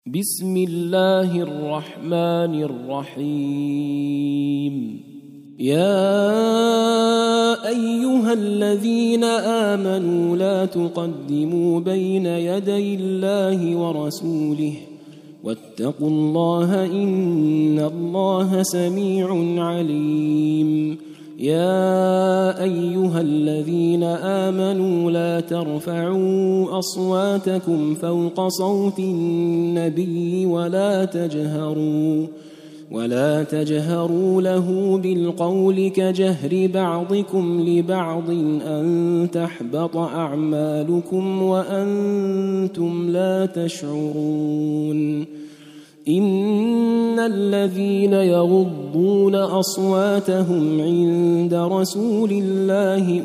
بسم الله الرحمن الرحيم. يا أيها الذين آمنوا لا تقدموا بين يدي الله ورسوله واتقوا الله إن الله سميع عليم. يا أيها الذين آمنوا لا ترفعوا أصواتكم فوق صوت النبي ولا تجهروا له بالقول كجهر بعضكم لبعض أن تحبط أعمالكم وأنتم لا تشعرون. إن الذين يغضون أصواتهم عند رسول الله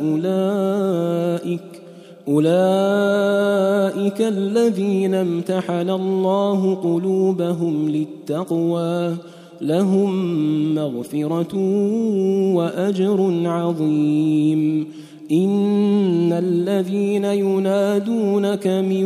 أولئك الذين امتحن الله قلوبهم للتقوى لهم مغفرة وأجر عظيم. إن الذين ينادونك من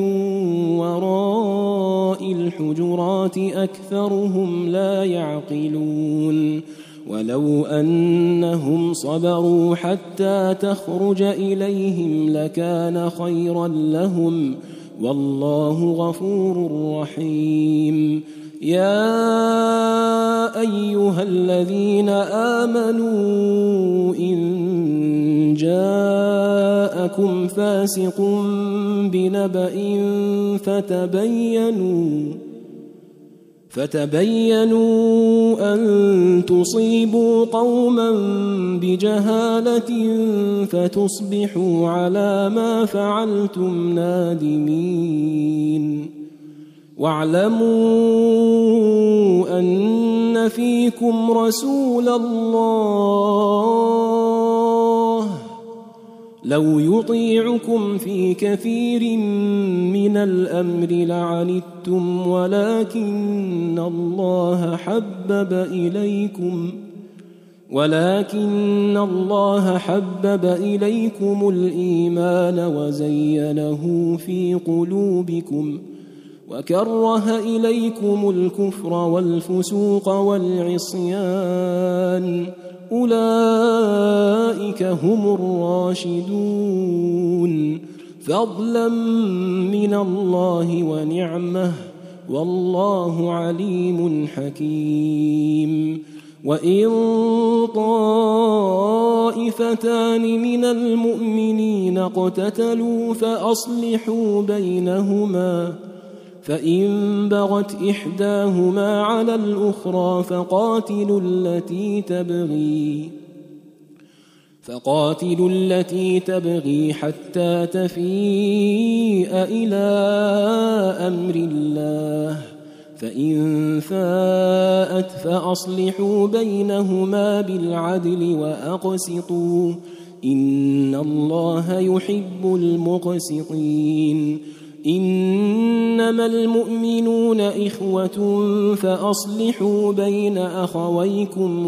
وراء الحجرات أكثرهم لا يعقلون. ولو أنهم صبروا حتى تخرج إليهم لكان خيرا لهم والله غفور رحيم. يا أيها الذين آمنوا إن جاءكم فاسق بنبأ فتبينوا أن تصيبوا قوما بجهالة فتصبحوا على ما فعلتم نادمين. واعلموا أن فيكم رسول الله لو يطيعكم في كثير من الأمر لعنتم ولكن الله حبب إليكم الإيمان وزينه في قلوبكم وكره إليكم الكفر والفسوق والعصيان أولئك هم الراشدون فضلا من الله ونعمه والله عليم حكيم. وإن طائفتان من المؤمنين اقتتلوا فأصلحوا بينهما فإن بغت إحداهما على الأخرى فقاتلوا التي تبغي حتى تفيء إلى أمر الله فإن فاءت فأصلحوا بينهما بالعدل وأقسطوا إن الله يحب المقسطين. إنما المؤمنون إخوة فأصلحوا بين أخويكم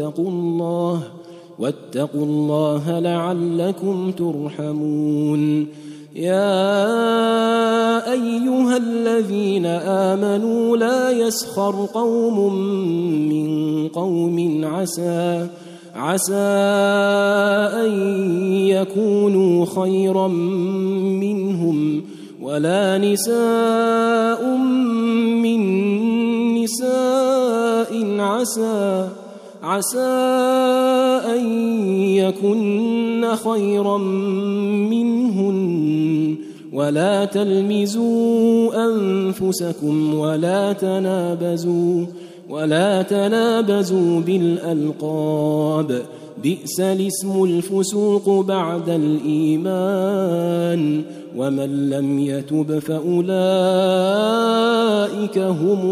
واتقوا الله لعلكم ترحمون. يا أيها الذين آمنوا لا يسخر قوم من قوم عسى أن يكونوا خيرا منهم ولا نساء من نساء عسى أن يكن خيرا منهن ولا تلمزوا أنفسكم ولا تنابزوا بالألقاب بئس الاسم الفسوق بعد الإيمان ومن لم يتب فأولئك هم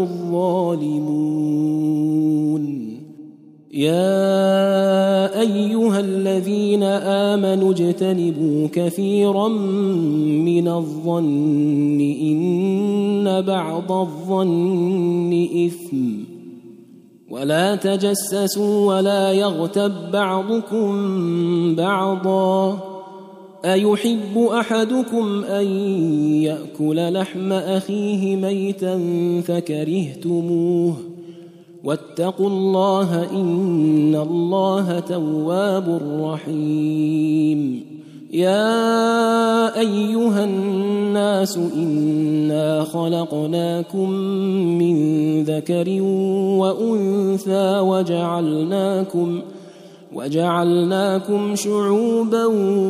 الظالمون. يا أيها الذين آمنوا اجتنبوا كثيرا من الظن إن بعض الظن إثم ولا تجسسوا ولا يغتب بعضكم بعضا أيحب أحدكم أن يأكل لحم أخيه ميتا فكرهتموه واتقوا الله إن الله تواب رحيم يا أيها الناس إنا خلقناكم من ذكر وأنثى وجعلناكم شعوبا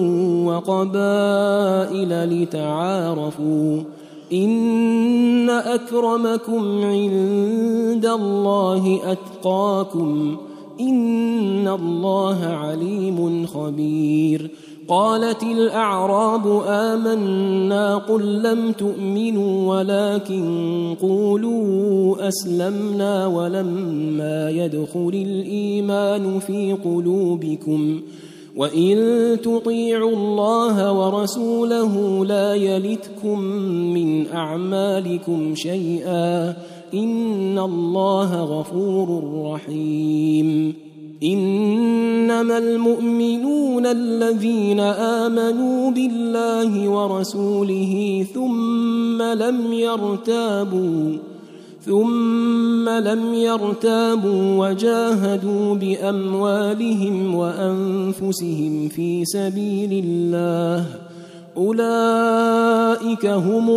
وقبائل لتعارفوا إن أكرمكم عند الله أتقاكم إن الله عليم خبير قالت الأعراب آمنا قل لم تؤمنوا ولكن قولوا أسلمنا ولما يدخل الإيمان في قلوبكم وإن تطيعوا الله ورسوله لا يلتكم من أعمالكم شيئا إن الله غفور رحيم إنما المؤمنون الذين آمنوا بالله ورسوله ثم لم يرتابوا وجاهدوا بأموالهم وأنفسهم في سبيل الله أولئك هم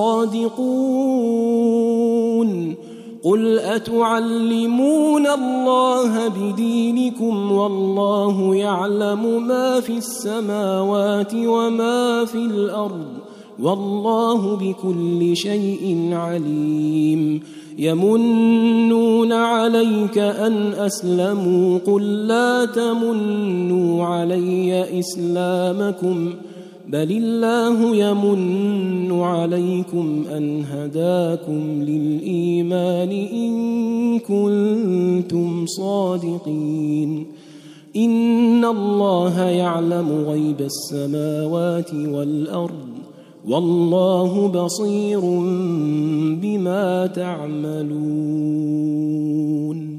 الصادقون قل أتعلمون الله بدينكم والله يعلم ما في السماوات وما في الأرض والله بكل شيء عليم يمنون عليك أن أسلموا قل لا تمنوا علي إسلامكم بل الله يمن عليكم أن هداكم للإيمان إن كنتم صادقين إن الله يعلم غيب السماوات والأرض والله بصير بما تعملون